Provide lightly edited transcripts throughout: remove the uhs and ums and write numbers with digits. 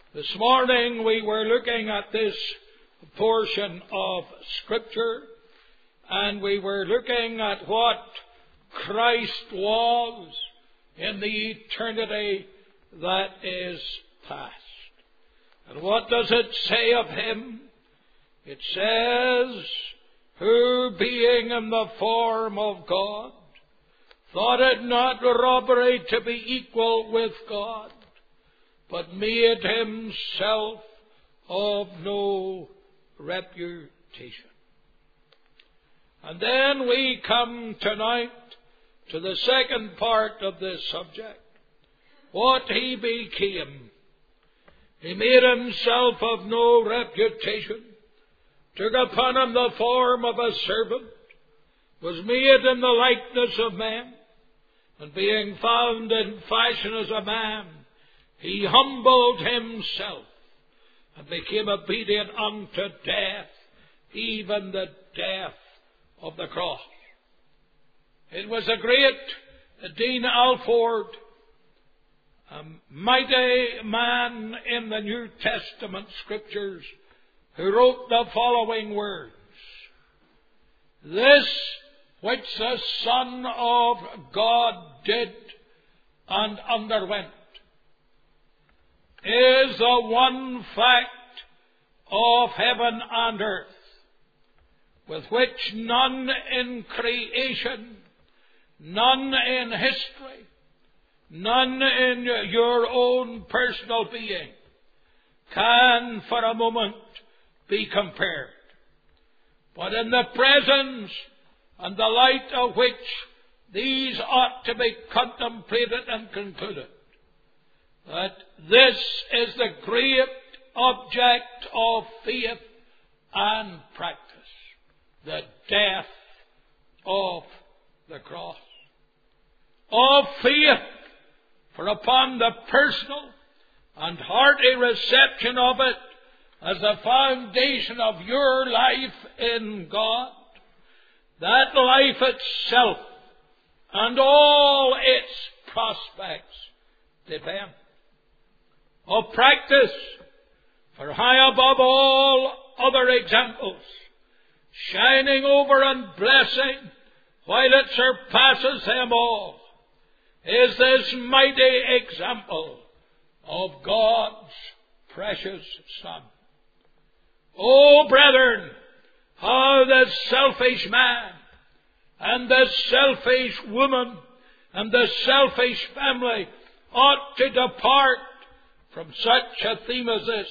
This morning we were looking at this portion of Scripture, and we were looking at what Christ was in the eternity that is past. And what does it say of Him? It says, who being in the form of God, thought it not robbery to be equal with God, but made Himself of no reputation. And then we come tonight to the second part of this subject. What He became. He made Himself of no reputation, took upon Him the form of a servant, was made in the likeness of men, and being found in fashion as a man, He humbled Himself and became obedient unto death, even the death of the cross. It was a great Dean Alford, a mighty man in the New Testament Scriptures, who wrote the following words. This which the Son of God did and underwent is the one fact of heaven and earth, with which none in creation, none in history, none in your own personal being can for a moment be compared. But in the presence and the light of which these ought to be contemplated and concluded, that this is the great object of faith and practice, the death of the cross. Of faith, for upon the personal and hearty reception of it as the foundation of your life in God, that life itself and all its prospects depend. Of practice, for high above all other examples, shining over and blessing while it surpasses them all, is this mighty example of God's precious Son. Oh, brethren, how the selfish man and the selfish woman and the selfish family ought to depart from such a theme as this,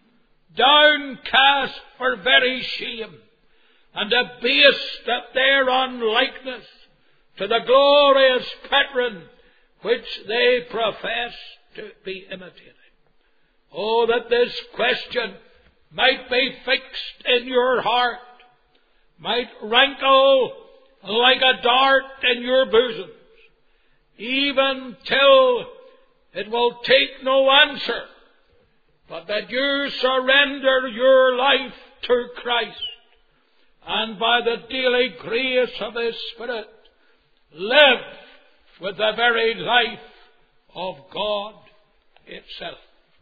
downcast for very shame, and abased at their unlikeness to the glorious pattern which they profess to be imitating. Oh, that this question might be fixed in your heart, might rankle like a dart in your bosoms, even till it will take no answer, but that you surrender your life to Christ, and by the daily grace of His Spirit, live with the very life of God itself.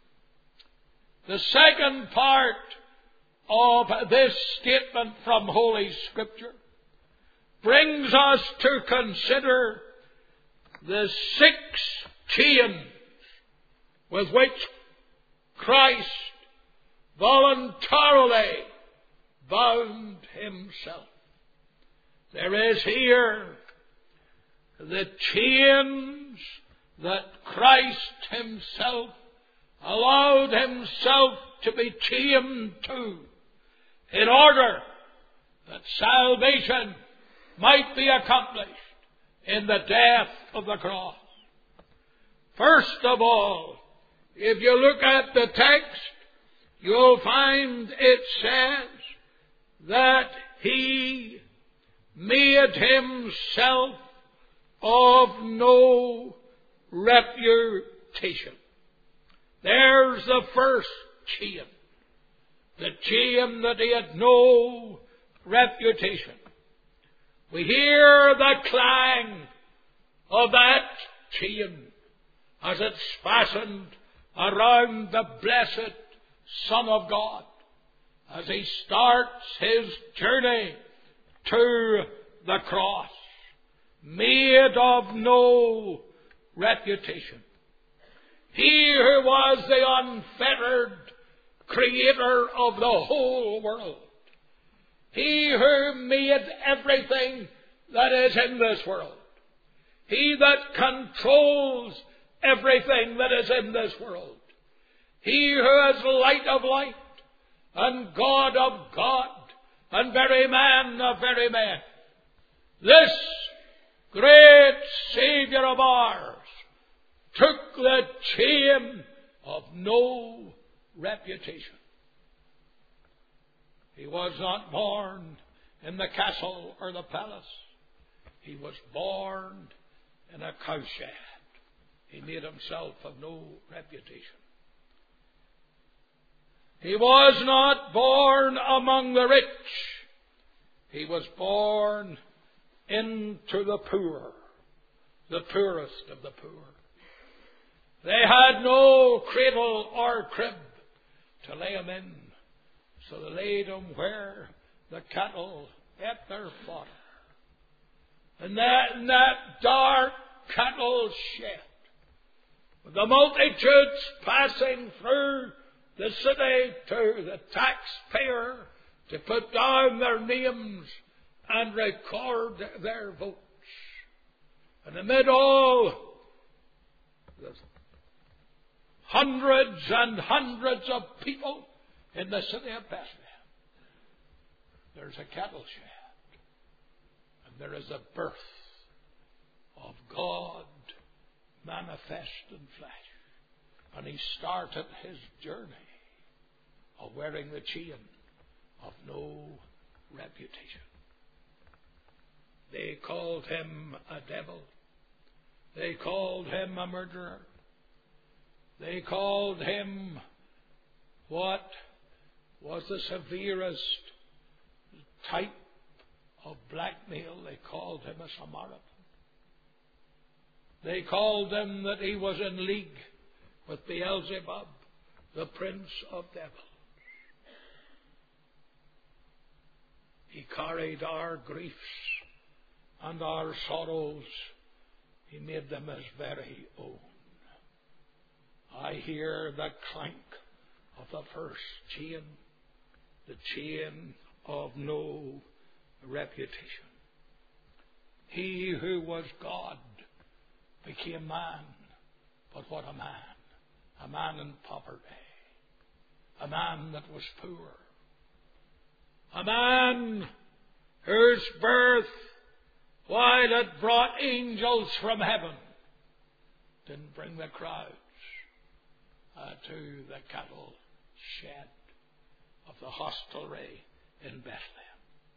The second part of this statement from Holy Scripture brings us to consider the 6 chains with which Christ voluntarily bound Himself. There is here the chains that Christ Himself allowed Himself to be chained to, in order that salvation might be accomplished in the death of the cross. First of all, if you look at the text, you'll find it says that He made Himself of no reputation. There's the first chain. The chain that He had no reputation. We hear the clang of that chain as it's fastened around the blessed Son of God as he starts his journey to the cross, made of no reputation. He who was the unfettered creator of the whole world. He who made everything that is in this world. He that controls everything that is in this world. He who is light of light and God of God and very man of very man. This great Savior of ours took the chain of no reputation. He was not born in the castle or the palace. He was born in a cowshed. He made himself of no reputation. He was not born among the rich. He was born into the poor, the poorest of the poor. They had no cradle or crib to lay him in, so they laid him where the cattle ate their fodder. And in that dark cattle shed, with the multitudes passing through the city to the taxpayer to put down their names and record their votes. And amid all the hundreds and hundreds of people in the city of Bethlehem, there's a cattle shed, and there is a birth of God manifest in flesh. And he started his journey of wearing the chain of no reputation. They called him a devil. They called him a murderer. They called him what was the severest type of blackmail. They called him a Samaritan. They called him that he was in league with Beelzebub, the prince of devils. He carried our griefs and our sorrows. He made them his very own. I hear the clank of the first chain, the chain of no reputation. He who was God became man, but what a man. A man in poverty. A man that was poor. A man whose birth, while it brought angels from heaven, didn't bring the crowds to the cattle shed of the hostelry in Bethlehem.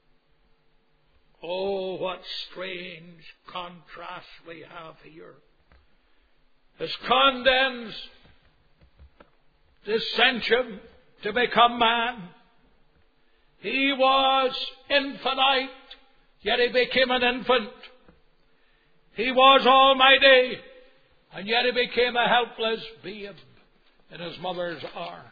Oh, what strange contrast we have here. His condensed descension to become man. He was infinite, yet he became an infant. He was almighty, and yet he became a helpless babe in his mother's arms.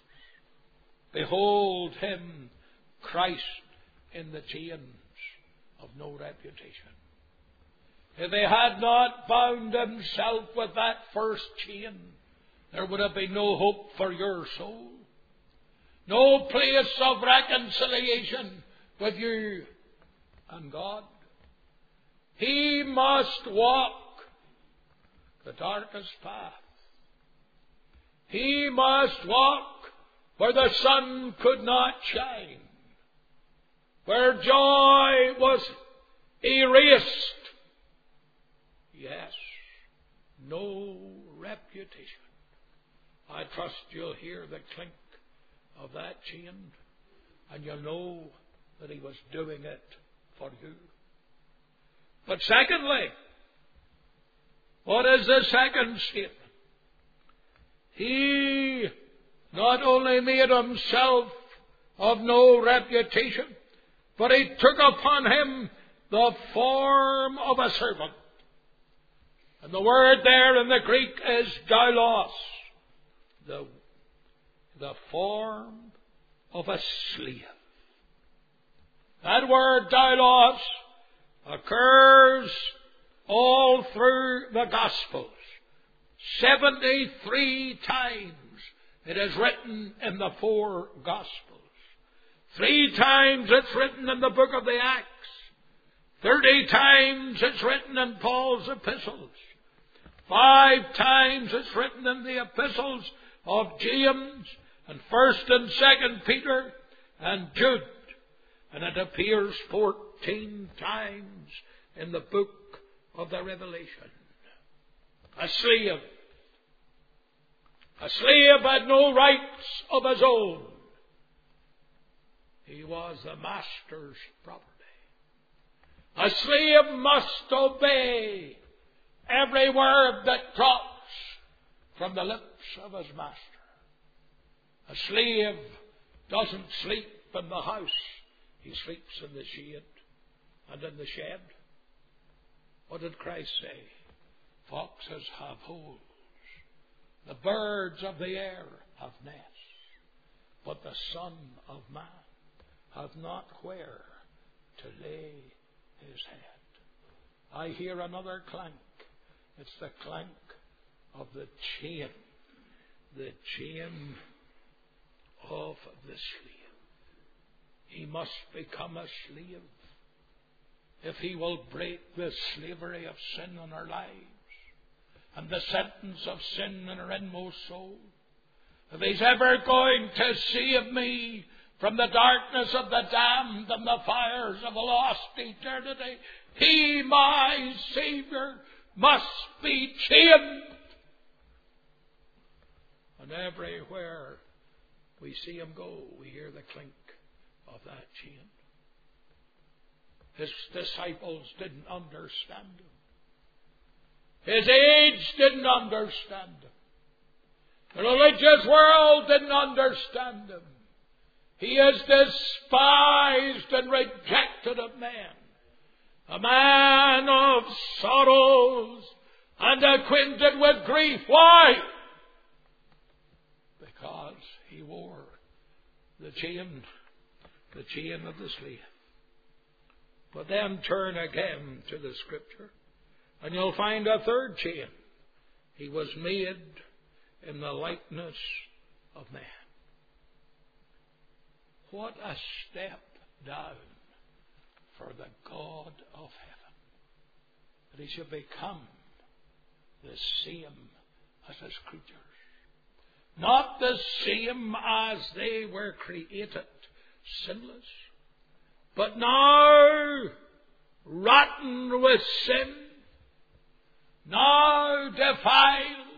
Behold him, Christ, in the chains of no reputation. If he had not bound himself with that first chain, there would have been no hope for your soul. No place of reconciliation with you and God. He must walk the darkest path. He must walk where the sun could not shine, where joy was erased. Yes, no reputation. I trust you'll hear the clink of that chain, and you'll know that he was doing it for you. But secondly, what is the second statement? He not only made himself of no reputation, but he took upon him the form of a servant. And the word there in the Greek is doulos. the form of a slave. That word doulos occurs all through the Gospels. 73 times it is written in the 4 Gospels. 3 times it's written in the book of the Acts. 30 times it's written in Paul's epistles. 5 times it's written in the epistles of James and 1st and 2nd Peter and Jude. And it appears 14 times in the book of the Revelation. A slave. A slave had no rights of his own. He was the master's property. A slave must obey every word that drops from the lips of his master. A slave doesn't sleep in the house. He sleeps in the shade and in the shed. What did Christ say? Foxes have holes. The birds of the air have nests. But the Son of Man hath not where to lay his head. I hear another clank. It's the clank of the chain. The chain of the slave. He must become a slave if he will break the slavery of sin in our lives and the sentence of sin in our inmost soul. If he's ever going to save me from the darkness of the damned and the fires of a lost eternity, he, my Savior, must be chained. And everywhere we see him go, we hear the clink of that chain. His disciples didn't understand him. His age didn't understand him. The religious world didn't understand him. He is despised and rejected of men. A man of sorrows and acquainted with grief. Why? Because he wore the chain of the slave. But then turn again to the Scripture, and you'll find a third chain. He was made in the likeness of man. What a step down for the God of heaven, that he should become the same as his creatures. Not the same as they were created, sinless, but now rotten with sin, now defiled,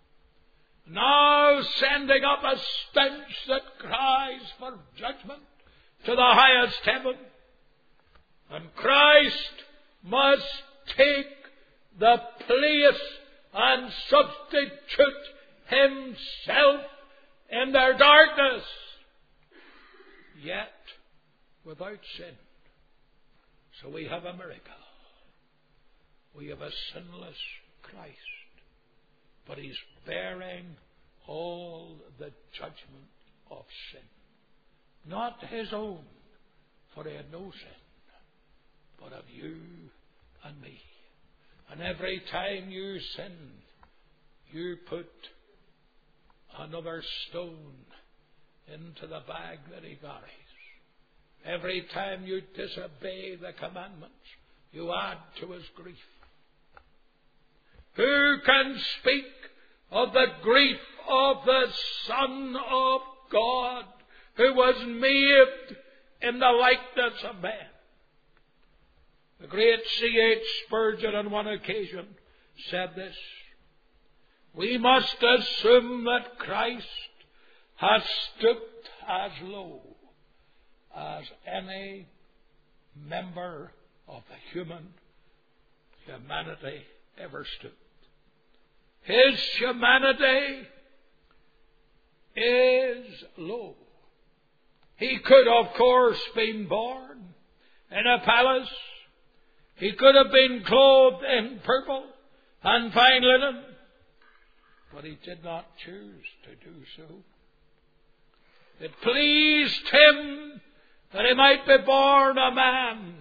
now sending up a stench that cries for judgment to the highest heaven. And Christ must take the place and substitute himself in their darkness, yet without sin. So we have a miracle. We have a sinless Christ, but he's bearing all the judgment of sin. Not his own, for he had no sin, but of you and me. And every time you sin, you put another stone into the bag that he carries. Every time you disobey the commandments, you add to his grief. Who can speak of the grief of the Son of God, who was made in the likeness of man? The great C.H. Spurgeon on one occasion said this: we must assume that Christ has stooped as low as any member of the humanity ever stooped. His humanity is low. He could, of course, been born in a palace. He could have been clothed in purple and fine linen. but he did not choose to do so. It pleased him that he might be born a man.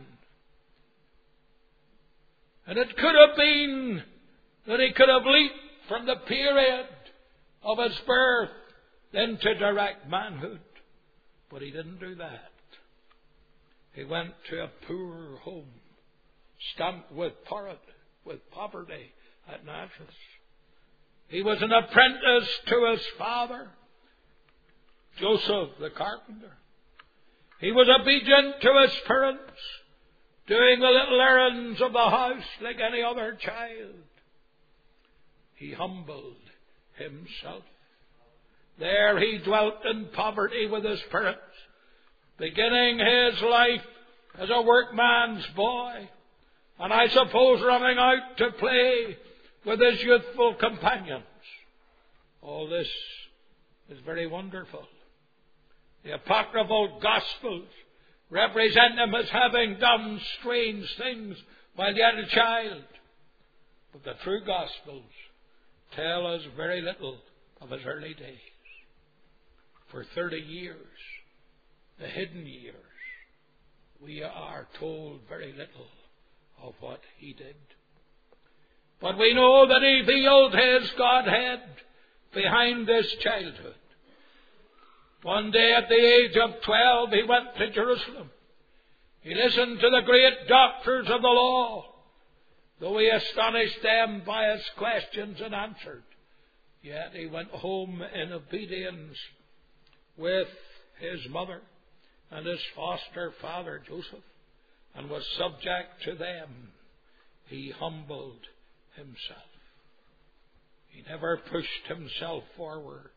And it could have been that he could have leaped from the period of his birth into direct manhood. But he didn't do that. He went to a poor home, stamped with poverty at Nazareth. He was an apprentice to his father, Joseph the carpenter. He was obedient to his parents, doing the little errands of the house like any other child. He humbled himself. There he dwelt in poverty with his parents, beginning his life as a workman's boy, and I suppose running out to play with his youthful companions. All this is very wonderful. The apocryphal Gospels represent him as having done strange things while yet a child. But the true Gospels tell us very little of his early days. For 30 years, the hidden years, we are told very little of what he did. But we know that he veiled his Godhead behind this childhood. One day at the age of 12, he went to Jerusalem. He listened to the great doctors of the law, though he astonished them by his questions and answered. Yet he went home in obedience with his mother and his foster father Joseph, and was subject to them. He humbled himself. He never pushed himself forward.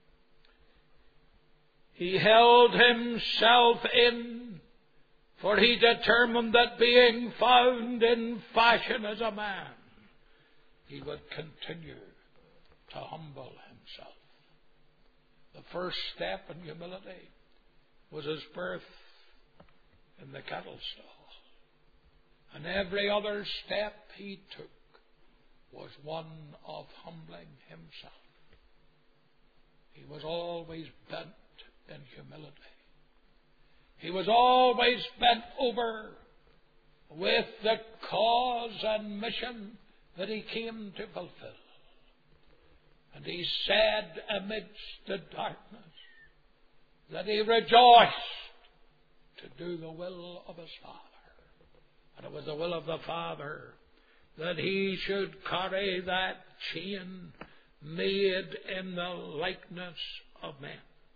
He held himself in, for he determined that being found in fashion as a man, he would continue to humble himself. The first step in humility was his birth in the cattle stall. And every other step he took was one of humbling himself. He was always bent in humility. He was always bent over with the cause and mission that he came to fulfill. And he said amidst the darkness that he rejoiced to do the will of his Father. And it was the will of the Father that he should carry that chain made in the likeness of men.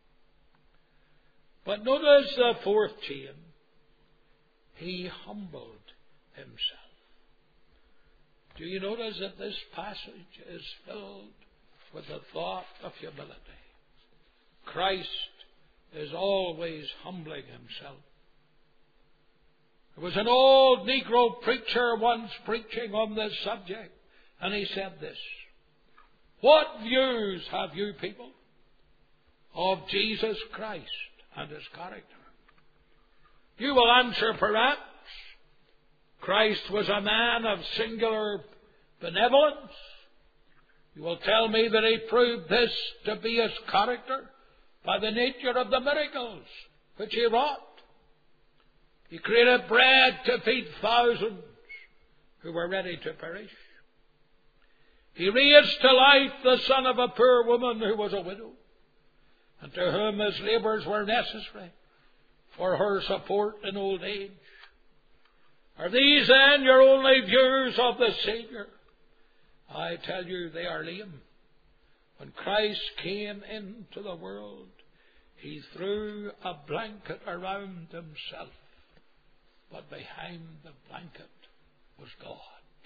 But notice the fourth chain. He humbled himself. Do you notice that this passage is filled with the thought of humility? Christ is always humbling himself. There was an old Negro preacher once preaching on this subject, and he said this: what views have you people of Jesus Christ and his character? You will answer, perhaps, Christ was a man of singular benevolence. You will tell me that he proved this to be his character by the nature of the miracles which he wrought. He created bread to feed thousands who were ready to perish. He raised to life the son of a poor woman who was a widow, and to whom his labours were necessary for her support in old age. Are these then your only views of the Saviour? I tell you, they are lame. When Christ came into the world, he threw a blanket around himself, but behind the blanket was God.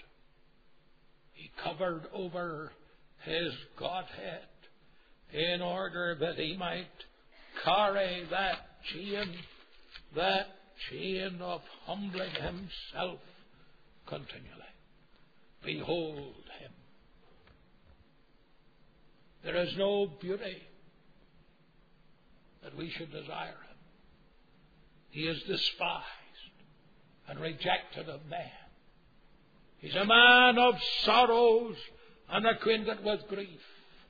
He covered over his Godhead in order that he might carry that chain of humbling himself continually. Behold him. There is no beauty that we should desire him. He is despised and rejected of man. He's a man of sorrows and acquainted with grief.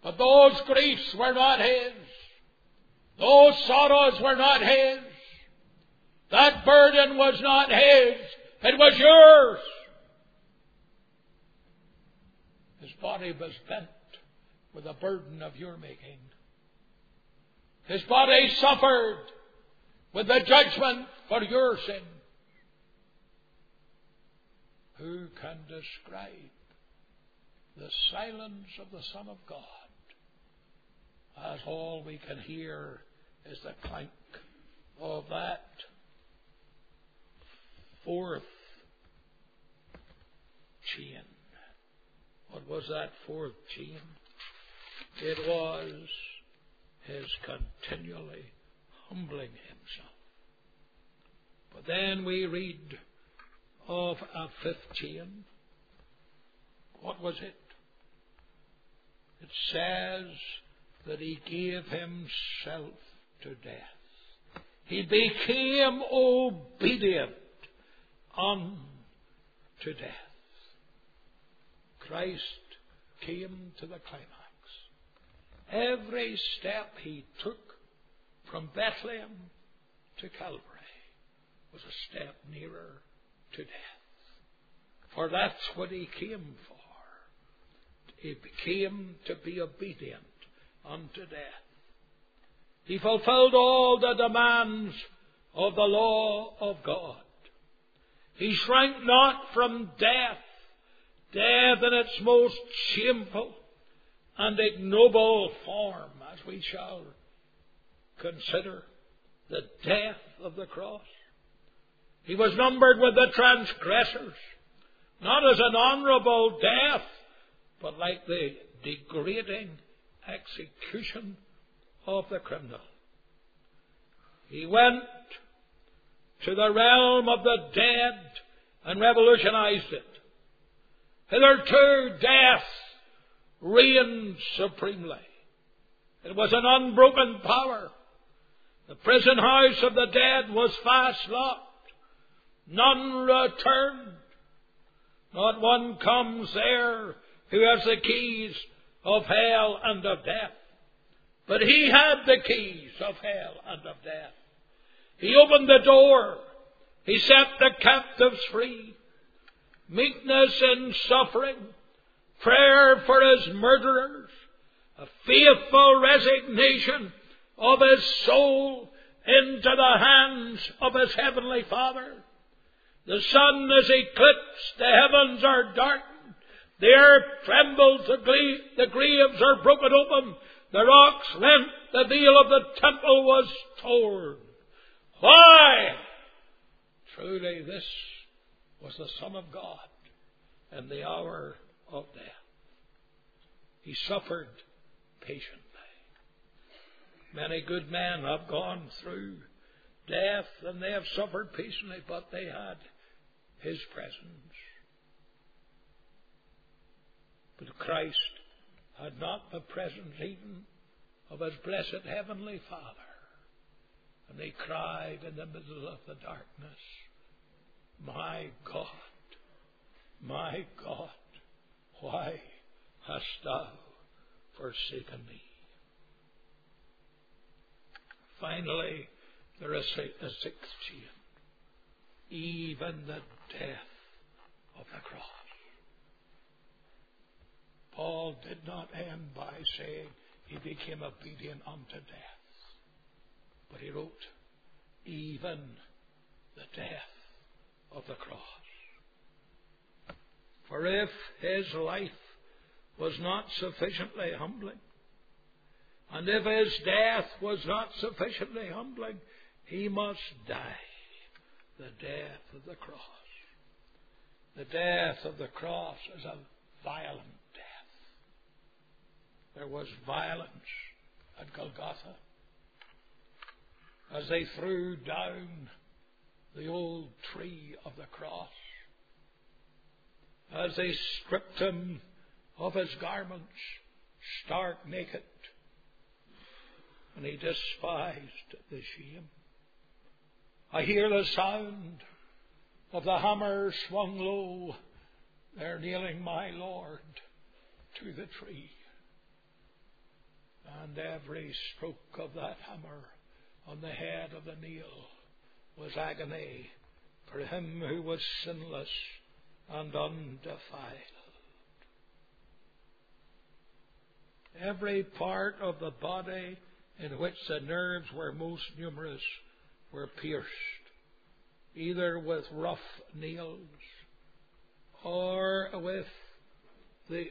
But those griefs were not his. Those sorrows were not his. That burden was not his. It was yours. His body was bent with the burden of your making. His body suffered with the judgment for your sin. Who can describe the silence of the Son of God, as all we can hear is the clank of that fourth chain? What was that fourth chain? It was his continually humbling himself. But then we read of a fifth chain. What was it? It says that he gave himself to death. He became obedient unto death. Christ came to the climax. Every step he took from Bethlehem to Calvary was a step nearer to death. For that's what he came for. He came to be obedient unto death. He fulfilled all the demands of the law of God. He shrank not from death, death in its most shameful and ignoble form, as we shall consider the death of the cross. He was numbered with the transgressors, not as an honourable death, but like the degrading execution of the criminal. He went to the realm of the dead and revolutionized it. Hitherto death reigned supremely. It was an unbroken power. The prison house of the dead was fast locked. None returned. Not one comes there who has the keys of hell and of death. But he had the keys of hell and of death. He opened the door. He set the captives free. Meekness in suffering, prayer for his murderers, a faithful resignation of his soul into the hands of his heavenly Father. The sun is eclipsed, the heavens are darkened, the earth trembles, the graves are broken open, the rocks rent, the veil of the temple was torn. Why? Truly this was the Son of God in the hour of death. He suffered patiently. Many good men have gone through death and they have suffered patiently, but they had his presence. But Christ had not the presence even of his blessed heavenly Father. And they cried in the middle of the darkness, my God, why hast thou forsaken me? Finally, there is a sixth chain, even the death of the cross. Paul did not end by saying he became obedient unto death. But he wrote, even the death of the cross. For if his life was not sufficiently humbling, and if his death was not sufficiently humbling, he must die the death of the cross. The death of the cross is a violent death. There was violence at Golgotha as they threw down the old tree of the cross, as they stripped him of his garments, stark naked, and he despised the shame. I hear the sound of the hammer swung low. They're nailing my Lord to the tree. And every stroke of that hammer on the head of the nail was agony for him who was sinless and undefiled. Every part of the body in which the nerves were most numerous were pierced, either with rough nails or with the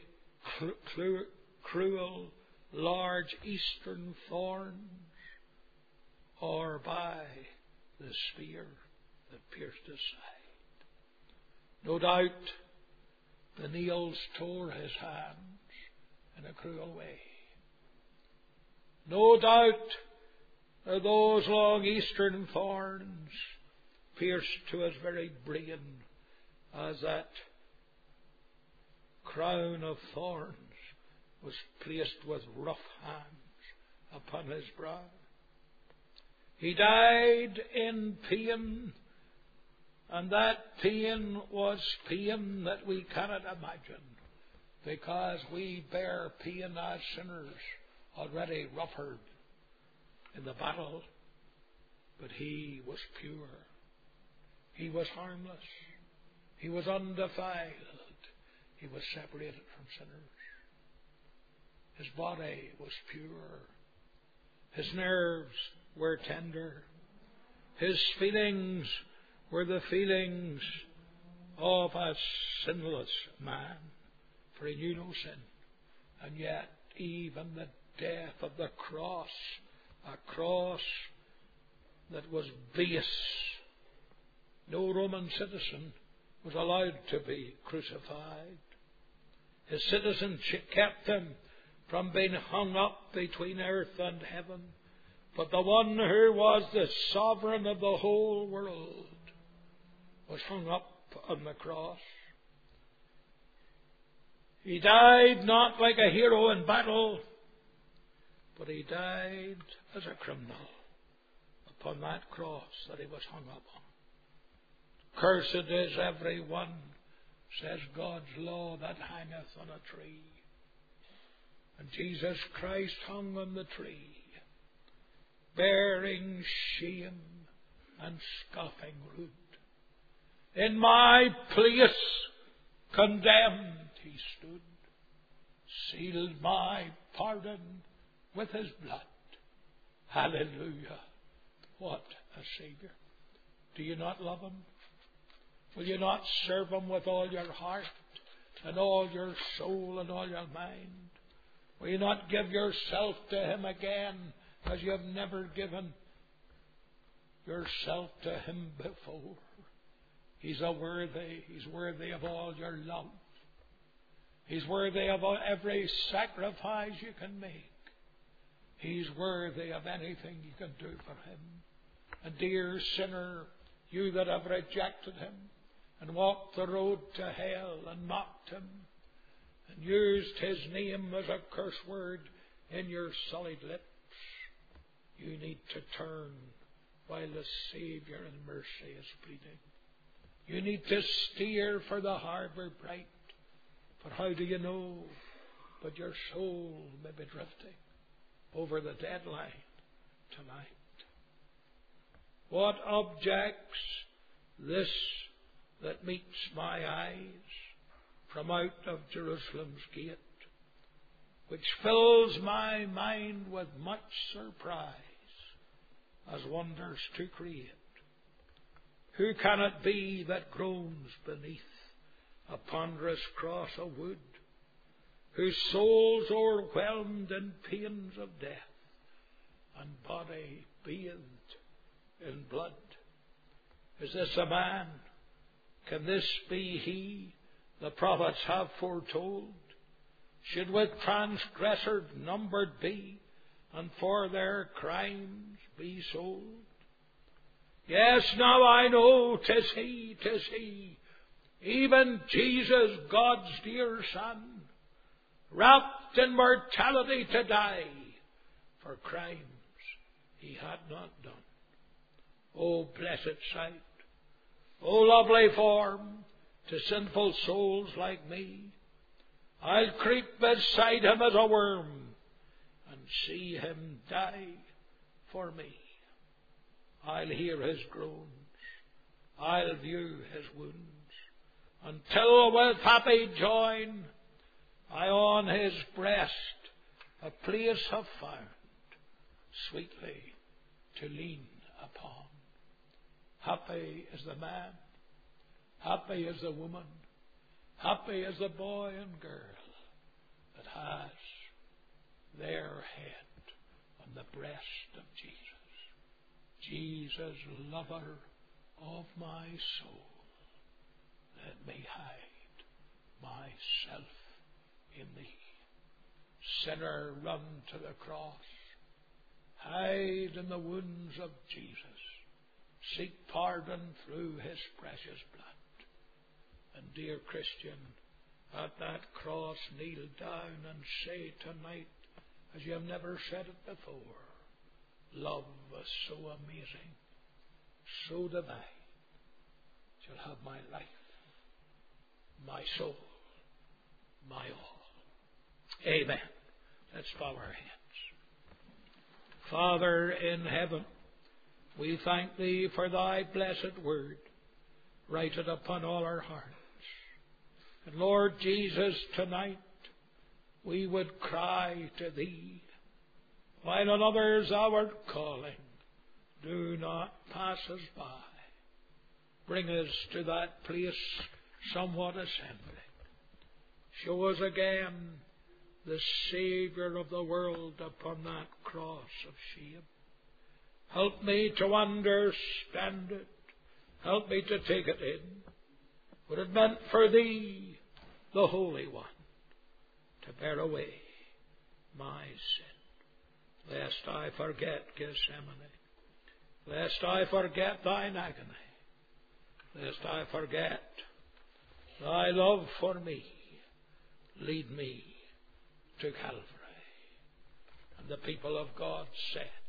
cruel, large eastern thorns, or by the spear that pierced his side. No doubt the nails tore his hands in a cruel way. No doubt those long eastern thorns pierced to his very brain as that crown of thorns was placed with rough hands upon his brow. He died in pain, and that pain was pain that we cannot imagine, because we bear pain as sinners already roughed in the battle. But he was pure. He was harmless. He was undefiled. He was separated from sinners. His body was pure. His nerves were tender. His feelings were the feelings of a sinless man, for he knew no sin. And yet, even the death of the cross, a cross that was base. No Roman citizen was allowed to be crucified. His citizenship kept him from being hung up between earth and heaven. But the one who was the sovereign of the whole world was hung up on the cross. He died not like a hero in battle, but he died as a criminal upon that cross that he was hung up on. Cursed is every one, says God's law, that hangeth on a tree. And Jesus Christ hung on the tree, bearing shame and scoffing rude. In my place, condemned he stood, sealed my pardon with his blood. Hallelujah. What a Savior. Do you not love him? Will you not serve him with all your heart and all your soul and all your mind? Will you not give yourself to him again as you have never given yourself to him before? He's worthy of all your love. He's worthy of every sacrifice you can make. He's worthy of anything you can do for him. And dear sinner, you that have rejected him and walked the road to hell and mocked him and used his name as a curse word in your sullied lips, you need to turn while the Savior in mercy is pleading. You need to steer for the harbour bright. But how do you know? But your soul may be drifting over the deadline tonight. What objects this that meets my eyes from out of Jerusalem's gate, which fills my mind with much surprise as wonders to create? Who can it be that groans beneath a ponderous cross of wood, whose soul's o'erwhelmed in pains of death, and body bathed in blood? Is this a man? Can this be he the prophets have foretold? Should with transgressors numbered be, and for their crimes be sold? Yes, now I know 'tis he, even Jesus, God's dear Son, wrapped in mortality to die for crimes he had not done. Oh, blessed sight! Oh, lovely form to sinful souls like me! I'll creep beside him as a worm and see him die for me. I'll hear his groans, I'll view his wounds, until with happy joy I on his breast a place have found, sweetly to lean upon. Happy is the man, happy is the woman, happy is the boy and girl that has their head on the breast of Jesus. Jesus, lover of my soul, let me hide myself in thee. Sinner, run to the cross. Hide in the wounds of Jesus. Seek pardon through his precious blood. And dear Christian, at that cross kneel down and say tonight, as you have never said it before, love was so amazing, so divine, shall have my life, my soul, my all. Amen. Let's bow our heads. Father in heaven, we thank thee for thy blessed word, written upon all our hearts. And Lord Jesus, tonight we would cry to thee, while on others thou art calling, do not pass us by. Bring us to that place somewhat assembling. Show us again the Saviour of the world upon that cross of shame. Help me to understand it. Help me to take it in. What it meant for thee, the Holy One, to bear away my sin. Lest I forget Gethsemane. Lest I forget thine agony. Lest I forget thy love for me. Lead me to Calvary. And the people of God said,